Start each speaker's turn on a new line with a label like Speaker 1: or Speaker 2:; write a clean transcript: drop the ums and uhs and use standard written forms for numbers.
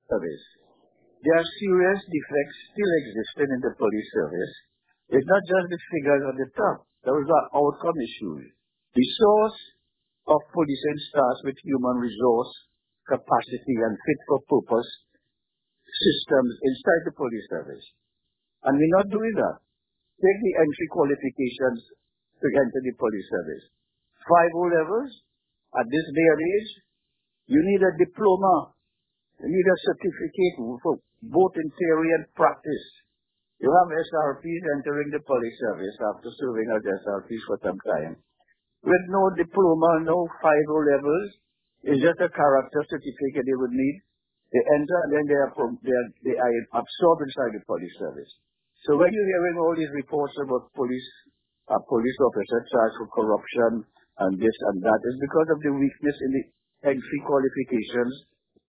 Speaker 1: service. There are serious defects still existing in the police service. It's not just the figures on the top. Those are outcome issues. The source of policing starts with human resource, capacity, and fit-for-purpose systems inside the police service. And we're not doing that. Take the entry qualifications to enter the police service. 5 O-levels, at this day and age, you need a diploma. You need a certificate for both in theory and practice. You have SRPs entering the police service after serving as SRPs for some time. With no diploma, no 5 O-levels, it's just a character certificate they would need. They enter and then they are absorbed inside the police service. So when you're hearing all these reports about police officers charged for corruption and this and that, it's because of the weakness in the entry qualifications